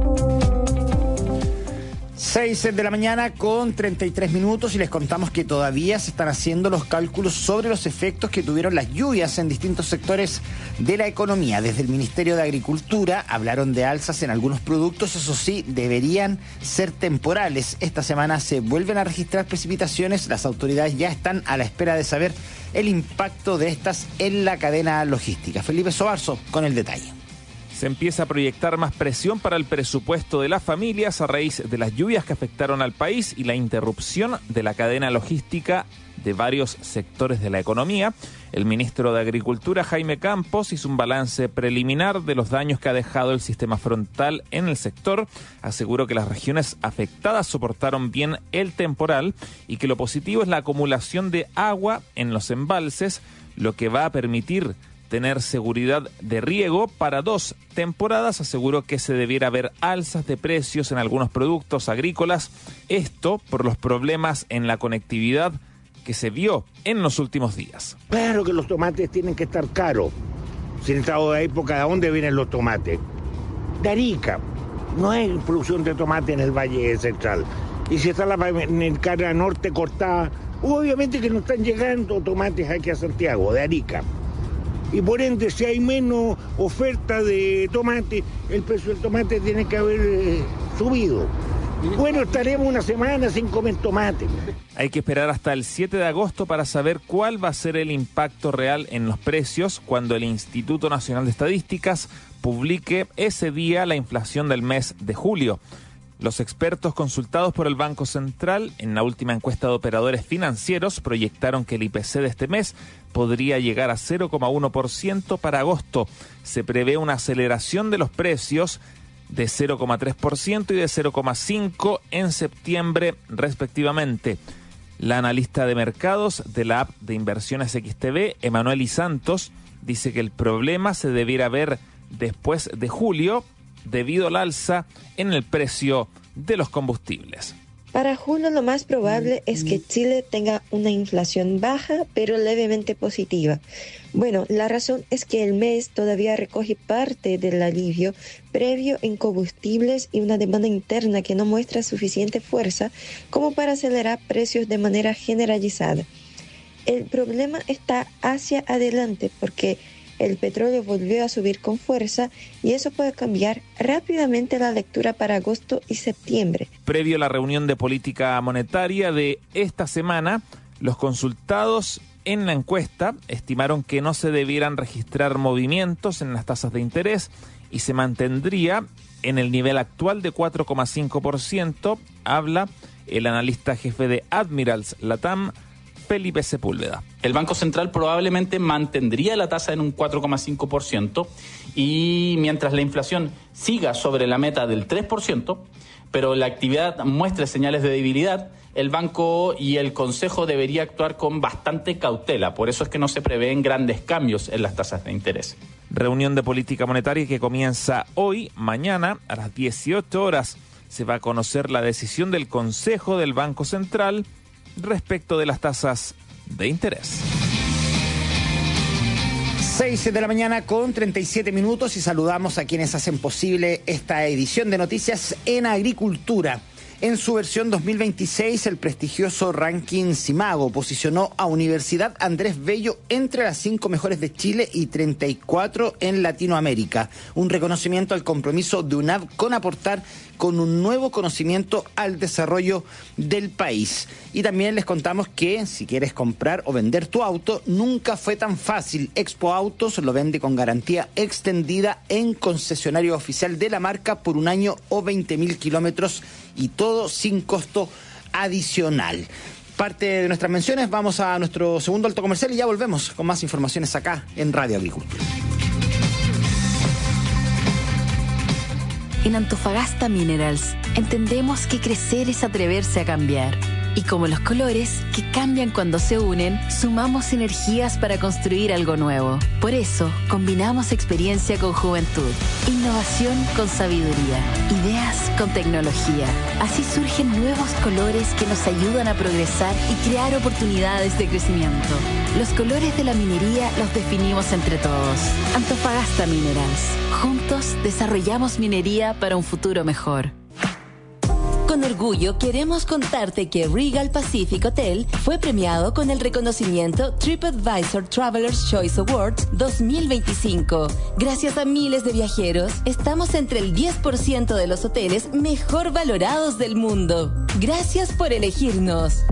6 de la mañana con 33 minutos y les contamos que todavía se están haciendo los cálculos sobre los efectos que tuvieron las lluvias en distintos sectores de la economía. Desde el Ministerio de Agricultura hablaron de alzas en algunos productos, eso sí, deberían ser temporales. Esta semana se vuelven a registrar precipitaciones, las autoridades ya están a la espera de saber el impacto de estas en la cadena logística. Felipe Sobarzo con el detalle. Se empieza a proyectar más presión para el presupuesto de las familias a raíz de las lluvias que afectaron al país y la interrupción de la cadena logística de varios sectores de la economía. El ministro de Agricultura, Jaime Campos, hizo un balance preliminar de los daños que ha dejado el sistema frontal en el sector. Aseguró que las regiones afectadas soportaron bien el temporal y que lo positivo es la acumulación de agua en los embalses, lo que va a permitir tener seguridad de riego para 2 temporadas. Aseguró que se debiera ver alzas de precios en algunos productos agrícolas, esto por los problemas en la conectividad que se vio en los últimos días. Claro que los tomates tienen que estar caros. Si en estado de época, ¿de dónde vienen los tomates? De Arica. No hay producción de tomate en el Valle Central. Y si está la cara norte cortada, obviamente que no están llegando tomates aquí a Santiago, de Arica. Y por ende, si hay menos oferta de tomate, el precio del tomate tiene que haber subido. Bueno, estaremos una semana sin comer tomate. Hay que esperar hasta el 7 de agosto para saber cuál va a ser el impacto real en los precios cuando el Instituto Nacional de Estadísticas publique ese día la inflación del mes de julio. Los expertos consultados por el Banco Central en la última encuesta de operadores financieros proyectaron que el IPC de este mes podría llegar a 0,1% para agosto. Se prevé una aceleración de los precios de 0,3% y de 0,5% en septiembre respectivamente. La analista de mercados de la app de inversiones XTB, Emanuel y Santos, dice que el problema se debiera ver después de julio debido al alza en el precio de los combustibles. Para julio lo más probable es que Chile tenga una inflación baja pero levemente positiva. Bueno, la razón es que el mes todavía recoge parte del alivio previo en combustibles y una demanda interna que no muestra suficiente fuerza como para acelerar precios de manera generalizada. El problema está hacia adelante porque el petróleo volvió a subir con fuerza y eso puede cambiar rápidamente la lectura para agosto y septiembre. Previo a la reunión de política monetaria de esta semana, los consultados en la encuesta estimaron que no se debieran registrar movimientos en las tasas de interés y se mantendría en el nivel actual de 4,5%, habla el analista jefe de Admirals Latam, Felipe Sepúlveda. El Banco Central probablemente mantendría la tasa en un 4,5% y mientras la inflación siga sobre la meta del 3%, pero la actividad muestre señales de debilidad, el Banco y el Consejo debería actuar con bastante cautela. Por eso es que no se prevén grandes cambios en las tasas de interés. Reunión de política monetaria que comienza hoy, mañana, a las 18 horas. Se va a conocer la decisión del Consejo del Banco Central respecto de las tasas de interés. 6 de la mañana con 37 minutos y saludamos a quienes hacen posible esta edición de Noticias en Agricultura. En su versión 2026, el prestigioso ranking Simago posicionó a Universidad Andrés Bello entre las 5 mejores de Chile y 34 en Latinoamérica. Un reconocimiento al compromiso de UNAV con aportar con un nuevo conocimiento al desarrollo del país. Y también les contamos que si quieres comprar o vender tu auto, nunca fue tan fácil. Expo Autos lo vende con garantía extendida en concesionario oficial de la marca por un año o 20.000 kilómetros y todo sin costo adicional. Parte de nuestras menciones, vamos a nuestro segundo alto comercial y ya volvemos con más informaciones acá en Radio Agricultura. En Antofagasta Minerals entendemos que crecer es atreverse a cambiar. Y como los colores, que cambian cuando se unen, sumamos energías para construir algo nuevo. Por eso, combinamos experiencia con juventud, innovación con sabiduría, ideas con tecnología. Así surgen nuevos colores que nos ayudan a progresar y crear oportunidades de crecimiento. Los colores de la minería los definimos entre todos. Antofagasta Minerals. Juntos desarrollamos minería para un futuro mejor. Con orgullo queremos contarte que Regal Pacific Hotel fue premiado con el reconocimiento TripAdvisor Traveler's Choice Awards 2025. Gracias a miles de viajeros, estamos entre el 10% de los hoteles mejor valorados del mundo. Gracias por elegirnos.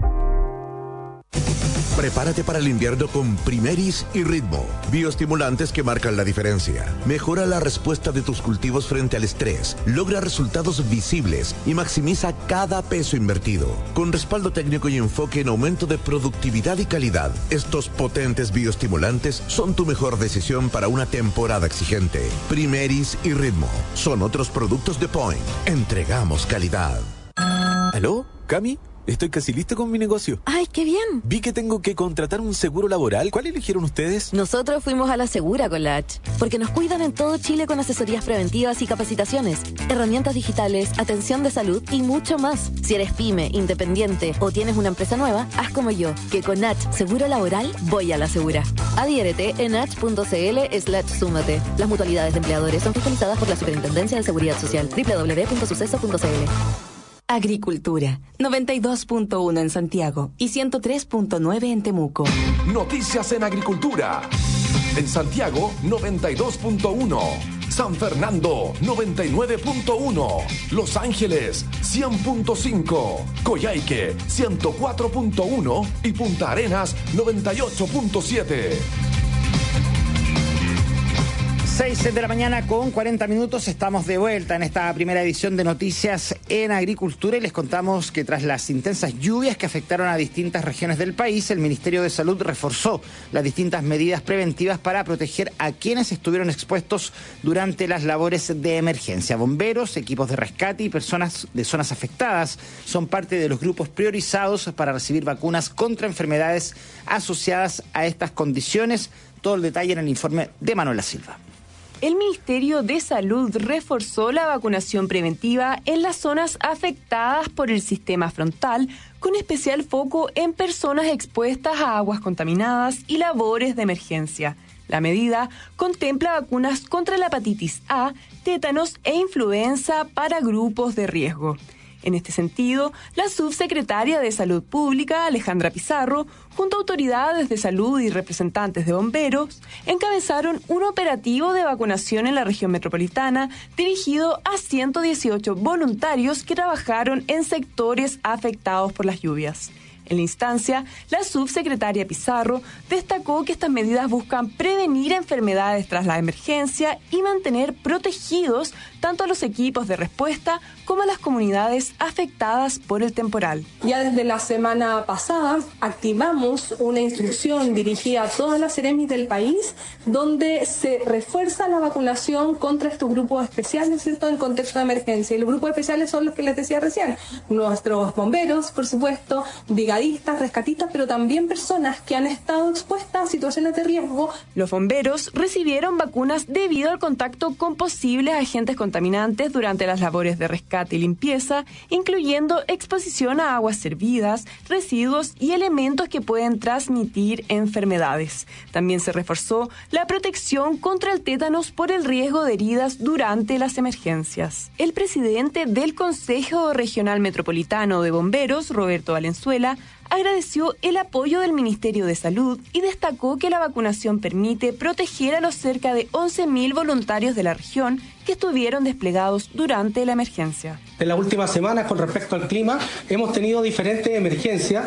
Prepárate para el invierno con Primeris y Ritmo, bioestimulantes que marcan la diferencia. Mejora la respuesta de tus cultivos frente al estrés, logra resultados visibles y maximiza cada peso invertido. Con respaldo técnico y enfoque en aumento de productividad y calidad, estos potentes bioestimulantes son tu mejor decisión para una temporada exigente. Primeris y Ritmo son otros productos de Point. Entregamos calidad. ¿Aló? ¿Cami? Estoy casi listo con mi negocio. ¡Ay, qué bien! Vi que tengo que contratar un seguro laboral. ¿Cuál eligieron ustedes? Nosotros fuimos a la Segura con la H, porque nos cuidan en todo Chile con asesorías preventivas y capacitaciones, herramientas digitales, atención de salud y mucho más. Si eres pyme, independiente o tienes una empresa nueva, haz como yo, que con H Seguro Laboral voy a la Segura. Adhiérete en h.cl/súmate. Las mutualidades de empleadores son fiscalizadas por la Superintendencia de Seguridad Social. www.suceso.cl. Agricultura, 92.1 en Santiago y 103.9 en Temuco. Noticias en Agricultura. En Santiago, 92.1. San Fernando 99.1, Los Ángeles 100.5, Coyhaique 104.1 y Punta Arenas 98.7. 6 de la mañana con 40 minutos, estamos de vuelta en esta primera edición de Noticias en Agricultura y les contamos que tras las intensas lluvias que afectaron a distintas regiones del país, el Ministerio de Salud reforzó las distintas medidas preventivas para proteger a quienes estuvieron expuestos durante las labores de emergencia. Bomberos, equipos de rescate y personas de zonas afectadas son parte de los grupos priorizados para recibir vacunas contra enfermedades asociadas a estas condiciones. Todo el detalle en el informe de Manuela Silva. El Ministerio de Salud reforzó la vacunación preventiva en las zonas afectadas por el sistema frontal, con especial foco en personas expuestas a aguas contaminadas y labores de emergencia. La medida contempla vacunas contra la hepatitis A, tétanos e influenza para grupos de riesgo. En este sentido, la subsecretaria de Salud Pública, Alejandra Pizarro, junto a autoridades de salud y representantes de bomberos, encabezaron un operativo de vacunación en la región metropolitana dirigido a 118 voluntarios que trabajaron en sectores afectados por las lluvias. En la instancia, la subsecretaria Pizarro destacó que estas medidas buscan prevenir enfermedades tras la emergencia y mantener protegidos tanto a los equipos de respuesta como a las comunidades afectadas por el temporal. Ya desde la semana pasada activamos una instrucción dirigida a todas las Seremis del país donde se refuerza la vacunación contra estos grupos especiales, ¿cierto?, en contexto de emergencia. Y los grupos especiales son los que les decía recién, nuestros bomberos, por supuesto, brigadistas, rescatistas, pero también personas que han estado expuestas a situaciones de riesgo. Los bomberos recibieron vacunas debido al contacto con posibles agentes contaminantes durante las labores de rescate y limpieza, incluyendo exposición a aguas servidas, residuos y elementos que pueden transmitir enfermedades. También se reforzó la protección contra el tétanos por el riesgo de heridas durante las emergencias. El presidente del Consejo Regional Metropolitano de Bomberos, Roberto Valenzuela, agradeció el apoyo del Ministerio de Salud y destacó que la vacunación permite proteger a los cerca de 11.000 voluntarios de la región que estuvieron desplegados durante la emergencia. En las últimas semanas, con respecto al clima, hemos tenido diferentes emergencias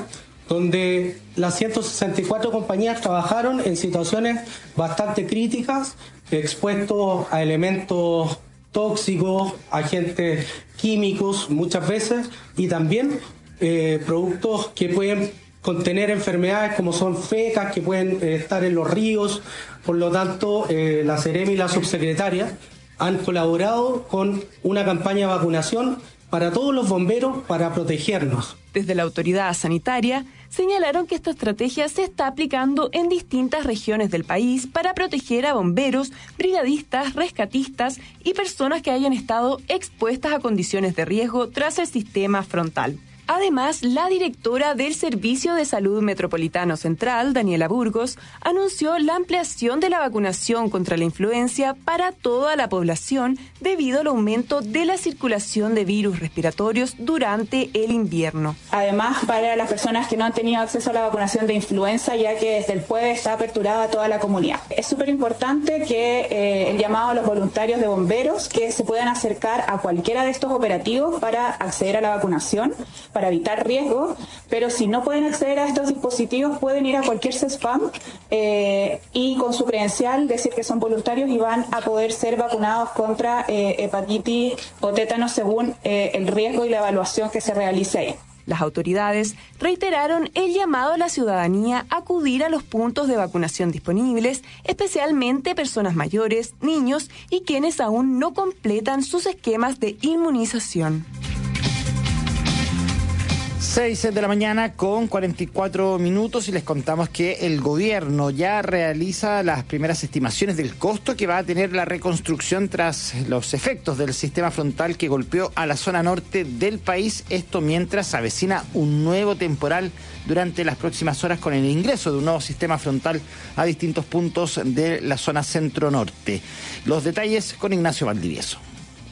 donde las 164 compañías trabajaron en situaciones bastante críticas, expuestos a elementos tóxicos, agentes químicos muchas veces, y también productos que pueden contener enfermedades como son fecas, que pueden estar en los ríos. Por lo tanto, la Seremi y la subsecretaria han colaborado con una campaña de vacunación para todos los bomberos para protegernos. Desde la autoridad sanitaria señalaron que esta estrategia se está aplicando en distintas regiones del país para proteger a bomberos, brigadistas, rescatistas y personas que hayan estado expuestas a condiciones de riesgo tras el sistema frontal. Además, la directora del Servicio de Salud Metropolitano Central, Daniela Burgos, anunció la ampliación de la vacunación contra la influenza para toda la población debido al aumento de la circulación de virus respiratorios durante el invierno. Además, para las personas que no han tenido acceso a la vacunación de influenza, ya que desde el jueves está aperturada a toda la comunidad. Es súper importante que el llamado a los voluntarios de bomberos que se puedan acercar a cualquiera de estos operativos para acceder a la vacunación, para evitar riesgos, pero si no pueden acceder a estos dispositivos pueden ir a cualquier CESFAM y con su credencial decir que son voluntarios y van a poder ser vacunados contra hepatitis o tétanos según el riesgo y la evaluación que se realice ahí. Las autoridades reiteraron el llamado a la ciudadanía a acudir a los puntos de vacunación disponibles, especialmente personas mayores, niños y quienes aún no completan sus esquemas de inmunización. 6 de la mañana con 44 minutos y les contamos que el gobierno ya realiza las primeras estimaciones del costo que va a tener la reconstrucción tras los efectos del sistema frontal que golpeó a la zona norte del país. Esto mientras avecina un nuevo temporal durante las próximas horas con el ingreso de un nuevo sistema frontal a distintos puntos de la zona centro-norte. Los detalles con Ignacio Valdivieso.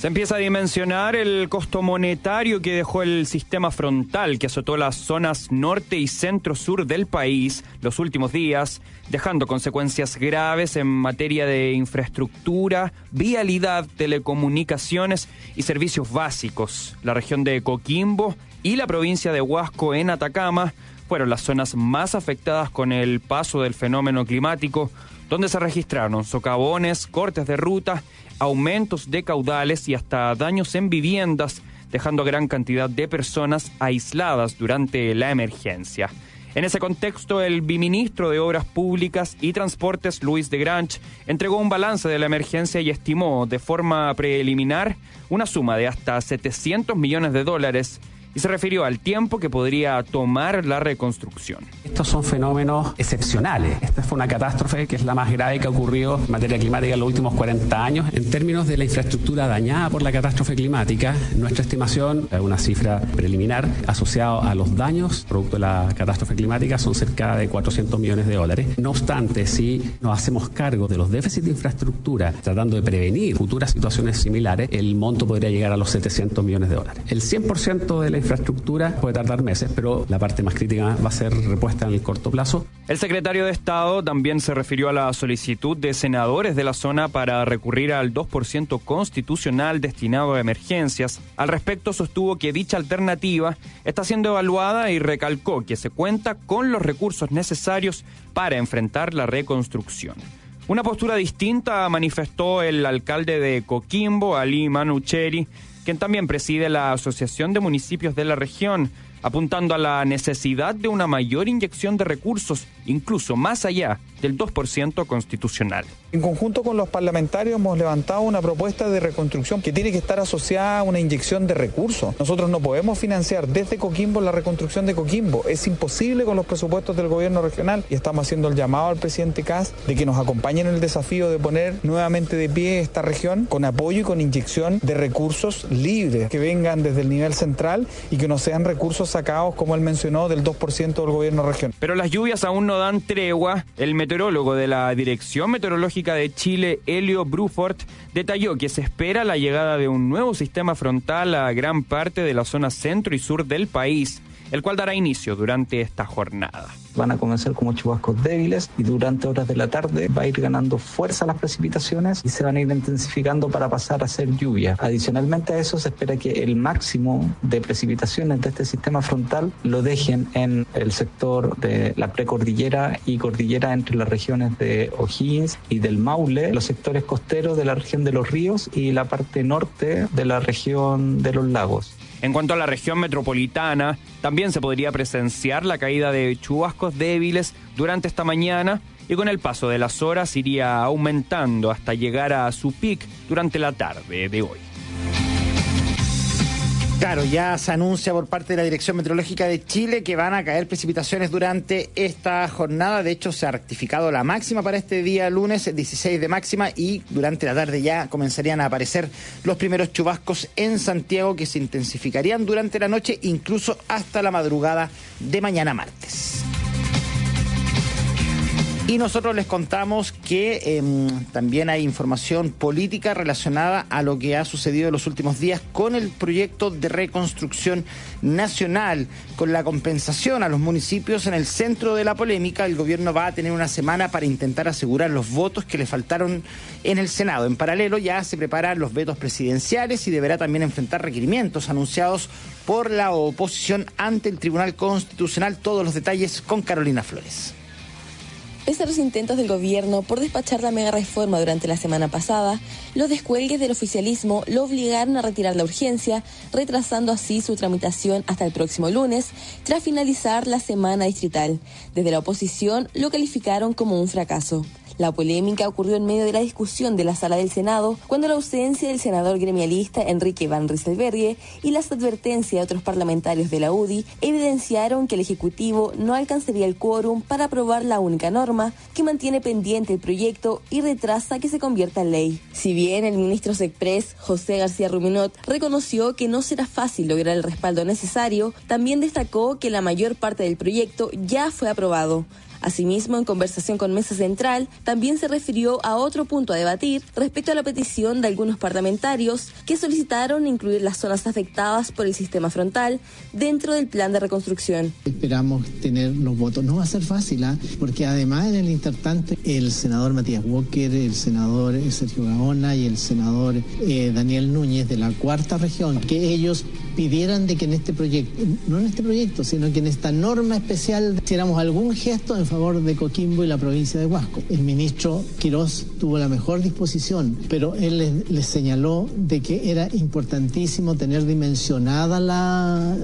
Se empieza a dimensionar el costo monetario que dejó el sistema frontal que azotó las zonas norte y centro-sur del país los últimos días, dejando consecuencias graves en materia de infraestructura, vialidad, telecomunicaciones y servicios básicos. La región de Coquimbo y la provincia de Huasco en Atacama fueron las zonas más afectadas con el paso del fenómeno climático, donde se registraron socavones, cortes de ruta, aumentos de caudales y hasta daños en viviendas, dejando gran cantidad de personas aisladas durante la emergencia. En ese contexto, el viceministro de Obras Públicas y Transportes, Luis de Grange, entregó un balance de la emergencia y estimó de forma preliminar una suma de hasta $700 millones, y se refirió al tiempo que podría tomar la reconstrucción. Estos son fenómenos excepcionales. Esta fue una catástrofe que es la más grave que ha ocurrido en materia climática en los últimos 40 años. En términos de la infraestructura dañada por la catástrofe climática, nuestra estimación, una cifra preliminar asociada a los daños producto de la catástrofe climática, son cerca de $400 millones. No obstante, si nos hacemos cargo de los déficits de infraestructura, tratando de prevenir futuras situaciones similares, el monto podría llegar a los $700 millones. El 100% de la infraestructura puede tardar meses, pero la parte más crítica va a ser repuesta en el corto plazo. El secretario de Estado también se refirió a la solicitud de senadores de la zona para recurrir al 2% constitucional destinado a emergencias. Al respecto, sostuvo que dicha alternativa está siendo evaluada y recalcó que se cuenta con los recursos necesarios para enfrentar la reconstrucción. Una postura distinta manifestó el alcalde de Coquimbo, Ali Manucheri, quien también preside la Asociación de Municipios de la región, apuntando a la necesidad de una mayor inyección de recursos, incluso más allá del 2% constitucional. En conjunto con los parlamentarios hemos levantado una propuesta de reconstrucción que tiene que estar asociada a una inyección de recursos. Nosotros no podemos financiar desde Coquimbo la reconstrucción de Coquimbo. Es imposible con los presupuestos del gobierno regional y estamos haciendo el llamado al presidente Kast de que nos acompañe en el desafío de poner nuevamente de pie esta región con apoyo y con inyección de recursos libres que vengan desde el nivel central y que no sean recursos sacados, como él mencionó, del 2% del gobierno regional. Pero las lluvias aún no dan tregua. El meteorólogo de la Dirección Meteorológica de Chile, Helio Bruford, detalló que se espera la llegada de un nuevo sistema frontal a gran parte de la zona centro y sur del país, el cual dará inicio durante esta jornada. Van a comenzar como chubascos débiles y durante horas de la tarde va a ir ganando fuerza las precipitaciones y se van a ir intensificando para pasar a ser lluvia. Adicionalmente a eso se espera que el máximo de precipitaciones de este sistema frontal lo dejen en el sector de la precordillera y cordillera entre las regiones de O'Higgins y del Maule, los sectores costeros de la región de los ríos y la parte norte de la región de los lagos. En cuanto a la región metropolitana, también se podría presenciar la caída de chubascos débiles durante esta mañana y con el paso de las horas iría aumentando hasta llegar a su pic durante la tarde de hoy. Claro, ya se anuncia por parte de la Dirección Meteorológica de Chile que van a caer precipitaciones durante esta jornada. De hecho, se ha rectificado la máxima para este día lunes, 16 de máxima, y durante la tarde ya comenzarían a aparecer los primeros chubascos en Santiago que se intensificarían durante la noche, incluso hasta la madrugada de mañana martes. Y nosotros les contamos que también hay información política relacionada a lo que ha sucedido en los últimos días con el proyecto de reconstrucción nacional, con la compensación a los municipios en el centro de la polémica. El gobierno va a tener una semana para intentar asegurar los votos que le faltaron en el Senado. En paralelo ya se preparan los vetos presidenciales y deberá también enfrentar requerimientos anunciados por la oposición ante el Tribunal Constitucional. Todos los detalles con Carolina Flores. Pese a los intentos del gobierno por despachar la mega reforma durante la semana pasada, los descuelgues del oficialismo lo obligaron a retirar la urgencia, retrasando así su tramitación hasta el próximo lunes, tras finalizar la semana distrital. Desde la oposición lo calificaron como un fracaso. La polémica ocurrió en medio de la discusión de la sala del Senado, cuando la ausencia del senador gremialista Enrique Van Rysselberghe y las advertencias de otros parlamentarios de la UDI evidenciaron que el Ejecutivo no alcanzaría el quórum para aprobar la única norma que mantiene pendiente el proyecto y retrasa que se convierta en ley. Si bien el ministro Sexpress, José García Ruminot, reconoció que no será fácil lograr el respaldo necesario, también destacó que la mayor parte del proyecto ya fue aprobado. Asimismo, en conversación con Mesa Central, también se refirió a otro punto a debatir respecto a la petición de algunos parlamentarios que solicitaron incluir las zonas afectadas por el sistema frontal dentro del plan de reconstrucción. Esperamos tener los votos. No va a ser fácil, porque además en el intertanto el senador Matías Walker, el senador Sergio Gaona y el senador Daniel Núñez de la Cuarta Región, que ellos pidieran de que en este proyecto, no en este proyecto, sino que en esta norma especial hiciéramos algún gesto en favor de Coquimbo y la provincia de Huasco. El ministro Quirós tuvo la mejor disposición, pero él les señaló de que era importantísimo tener dimensionada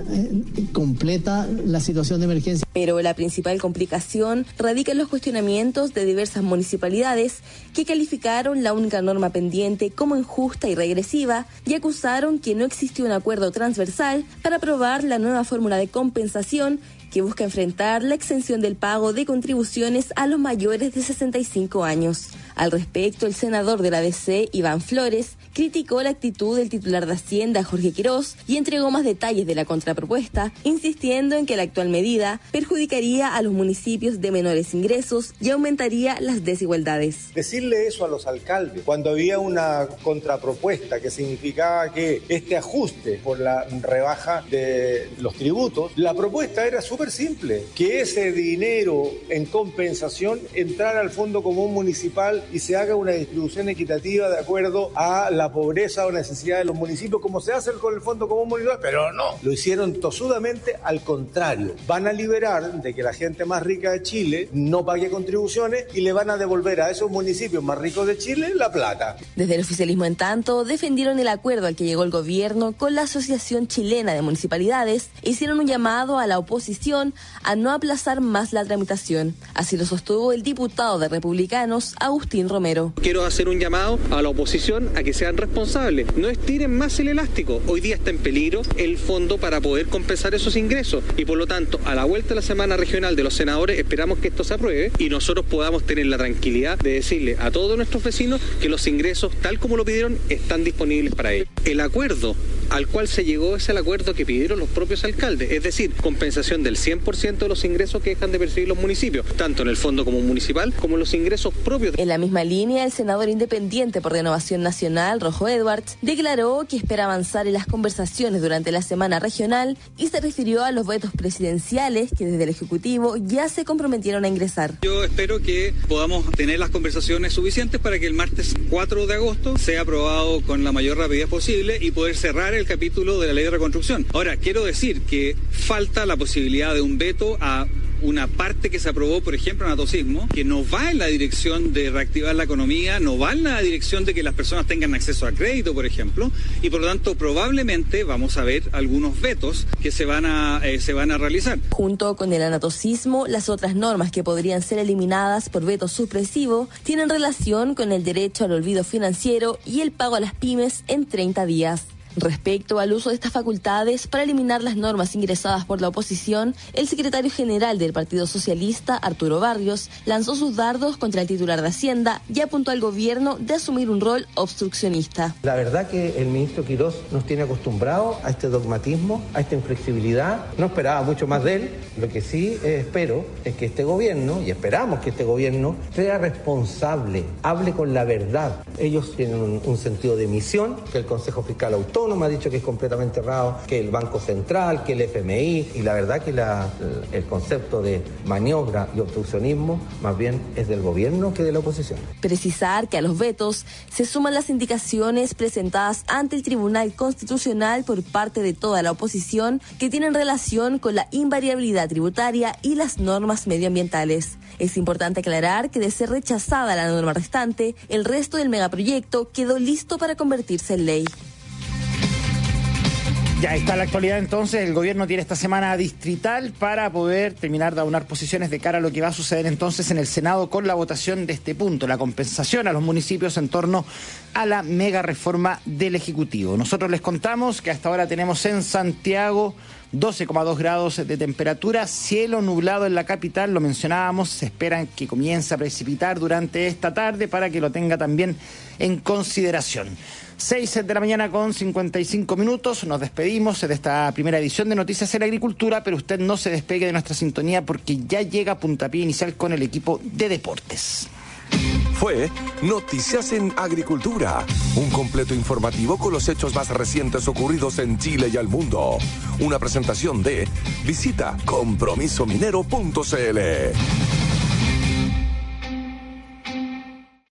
completa la situación de emergencia. Pero la principal complicación radica en los cuestionamientos de diversas municipalidades que calificaron la única norma pendiente como injusta y regresiva y acusaron que no existió un acuerdo transversal para aprobar la nueva fórmula de compensación que busca enfrentar la exención del pago de contribuciones a los mayores de 65 años. Al respecto, el senador de la DC, Iván Flores, criticó la actitud del titular de Hacienda, Jorge Quirós, y entregó más detalles de la contrapropuesta, insistiendo en que la actual medida perjudicaría a los municipios de menores ingresos y aumentaría las desigualdades. Decirle eso a los alcaldes, cuando había una contrapropuesta que significaba que este ajuste por la rebaja de los tributos, la propuesta era súper simple, que ese dinero en compensación entrara al Fondo Común Municipal y se haga una distribución equitativa de acuerdo a la pobreza o necesidad de los municipios, como se hace con el Fondo Común Municipal, pero no, lo hicieron tosudamente al contrario. Van a liberar de que la gente más rica de Chile no pague contribuciones y le van a devolver a esos municipios más ricos de Chile la plata. Desde el oficialismo, en tanto, defendieron el acuerdo al que llegó el gobierno con la Asociación Chilena de Municipalidades e hicieron un llamado a la oposición a no aplazar más la tramitación. Así lo sostuvo el diputado de Republicanos, Agustín Romero. Quiero hacer un llamado a la oposición a que sean responsables. No estiren más el elástico. Hoy día está en peligro el fondo para poder compensar esos ingresos y por lo tanto a la vuelta de la semana regional de los senadores esperamos que esto se apruebe y nosotros podamos tener la tranquilidad de decirle a todos nuestros vecinos que los ingresos tal como lo pidieron están disponibles para ellos. El acuerdo al cual se llegó es el acuerdo que pidieron los propios alcaldes, es decir, compensación del 100% de los ingresos que dejan de percibir los municipios, tanto en el Fondo Común Municipal como en los ingresos propios. En la misma línea, el senador independiente por Renovación Nacional, Rojo Edwards, declaró que espera avanzar en las conversaciones durante la semana regional y se refirió a los vetos presidenciales que desde el Ejecutivo ya se comprometieron a ingresar. Yo espero que podamos tener las conversaciones suficientes para que el martes 4 de agosto sea aprobado con la mayor rapidez posible y poder cerrar el capítulo de la ley de reconstrucción. Ahora, quiero decir que falta la posibilidad de un veto a una parte que se aprobó, por ejemplo, en Atosismo, que no va en la dirección de reactivar la economía, no va en la dirección de que las personas tengan acceso a crédito, por ejemplo, y por lo tanto probablemente vamos a ver algunos vetos que se van a realizar. Junto con el anatosismo, las otras normas que podrían ser eliminadas por veto supresivo tienen relación con el derecho al olvido financiero y el pago a las pymes en 30 días. Respecto al uso de estas facultades para eliminar las normas ingresadas por la oposición, el secretario general del Partido Socialista, Arturo Barrios, lanzó sus dardos contra el titular de Hacienda y apuntó al gobierno de asumir un rol obstruccionista. La verdad que el ministro Quirós nos tiene acostumbrados a este dogmatismo, a esta inflexibilidad. No esperaba mucho más de él. Lo que sí espero es que este gobierno, y esperamos que este gobierno, sea responsable, hable con la verdad. Ellos tienen un sentido de misión, que el Consejo Fiscal Autónomo ha dicho que es completamente errado, que el Banco Central, que el FMI, y la verdad que el concepto de maniobra y obstruccionismo más bien es del gobierno que de la oposición. Precisar que a los vetos se suman las indicaciones presentadas ante el Tribunal Constitucional por parte de toda la oposición que tienen relación con la invariabilidad tributaria y las normas medioambientales. Es importante aclarar que de ser rechazada la norma restante, el resto del megaproyecto quedó listo para convertirse en ley. Ya está la actualidad entonces, el gobierno tiene esta semana distrital para poder terminar de aunar posiciones de cara a lo que va a suceder entonces en el Senado con la votación de este punto, la compensación a los municipios en torno a la mega reforma del Ejecutivo. Nosotros les contamos que hasta ahora tenemos en Santiago 12,2 grados de temperatura, cielo nublado en la capital, lo mencionábamos, se esperan que comience a precipitar durante esta tarde para que lo tenga también en consideración. 6 de la mañana con 55 minutos, nos despedimos de esta primera edición de Noticias en Agricultura, pero usted no se despegue de nuestra sintonía porque ya llega Puntapié Inicial con el equipo de deportes. Fue Noticias en Agricultura, un completo informativo con los hechos más recientes ocurridos en Chile y el mundo. Una presentación de visita compromisominero.cl.